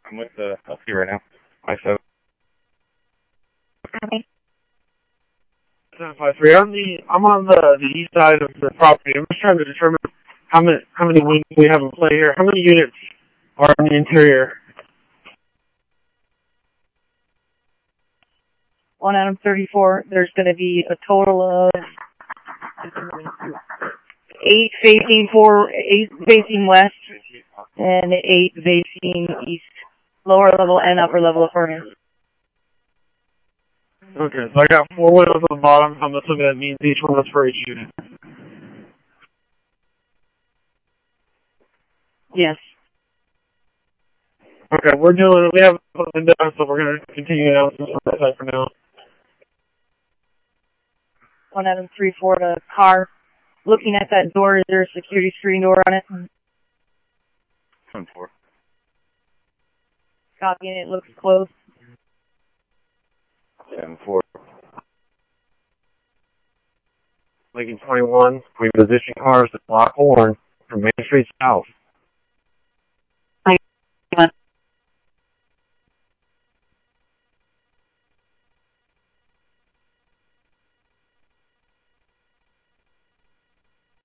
I'm with the LP right now. 5-7. Okay. 753. I'm on the east side of the property. I'm just trying to determine how many wings we have in play here. How many units are in the interior? 1 out of 34. There's going to be a total of 8 facing west, and 8 facing east. Lower level and upper level apartments. Okay, so I got 4 windows on the bottom. I'm assuming that means each one was for each unit. Yes. Okay, we have a window, so we're going to continue announcements from that side for now. 1 out of 3-4 to car. Looking at that door, is there a security screen door on it? 7-4. Copying it, looks closed. 7-4. Lincoln 21, we position cars to block horn from Main Street South.